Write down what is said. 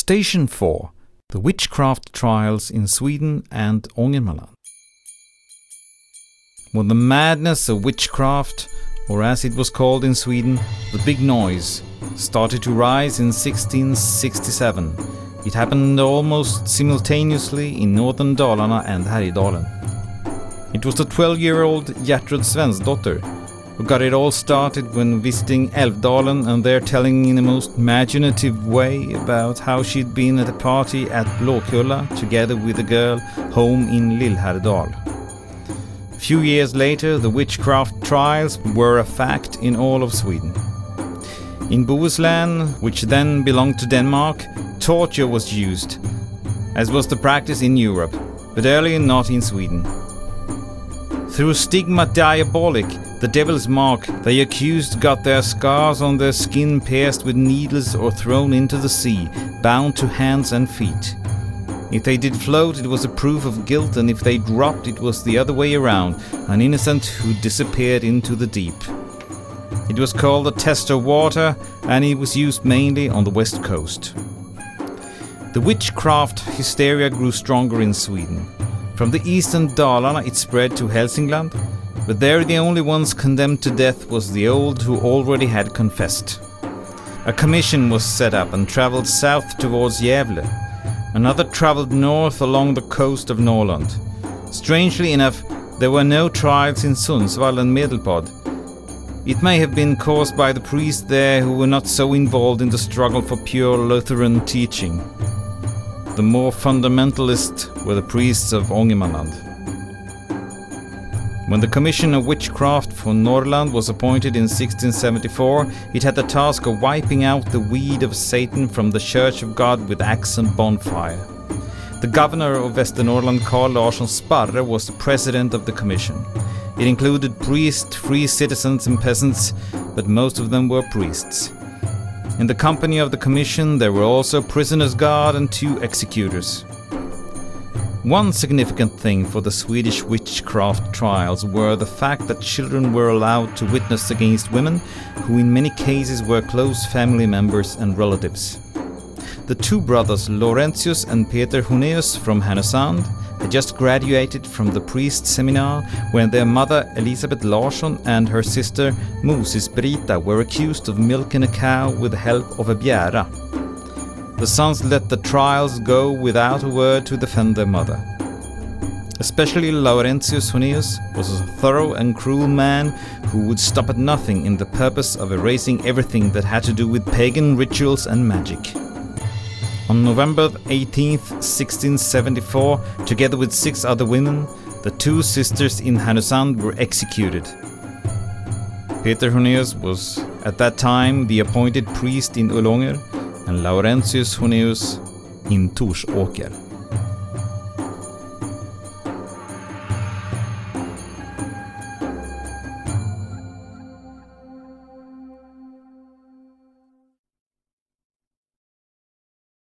Station 4. The Witchcraft Trials in Sweden and Ångermanland. When the madness of witchcraft, or as it was called in Sweden, the big noise, started to rise in 1667, it happened almost simultaneously in northern Dalarna and Härjedalen. It was the 12-year-old Gertrud Svensdotter who got it all started when visiting Älvdalen and there telling in the most imaginative way about how she'd been at a party at Blåkulla together with a girl home in Lillhärdal. A few years later, the witchcraft trials were a fact in all of Sweden. In Bohuslän, which then belonged to Denmark, torture was used, as was the practice in Europe, but earlier not in Sweden. Through stigma diabolic, the devil's mark, the accused got their scars on their skin pierced with needles or thrown into the sea, bound to hands and feet. If they did float, it was a proof of guilt, and if they dropped, it was the other way around, an innocent who disappeared into the deep. It was called the test of water, and it was used mainly on the west coast. The witchcraft hysteria grew stronger in Sweden. From the eastern Dalarna it spread to Hälsingland, but there the only ones condemned to death was the old who already had confessed. A commission was set up and travelled south towards Gävle. Another travelled north along the coast of Norrland. Strangely enough, there were no trials in Sundsvall and Medelpad. It may have been caused by the priests there who were not so involved in the struggle for pure Lutheran teaching. The more fundamentalist were the priests of Ångermanland. When the Commission of Witchcraft for Norrland was appointed in 1674, it had the task of wiping out the weed of Satan from the Church of God with axe and bonfire. The governor of Västernorrland, Carl Larsson Sparre, was the president of the commission. It included priests, free citizens and peasants, but most of them were priests. In the company of the commission there were also prisoners' guard and 2 executors. One significant thing for the Swedish witchcraft trials were the fact that children were allowed to witness against women, who in many cases were close family members and relatives. The 2 brothers Laurentius and Peter Huneus from Härnösand had just graduated from the priest seminar when their mother Elisabeth Larsson and her sister Moses Brita were accused of milking a cow with the help of a bjära. The sons let the trials go without a word to defend their mother. Especially Laurentius Huneus was a thorough and cruel man who would stop at nothing in the purpose of erasing everything that had to do with pagan rituals and magic. On November 18, 1674, together with 6 other women, the 2 sisters in Härnösand were executed. Peter Huneus was at that time the appointed priest in Ullånger and Laurentius Huneus in Torsåker.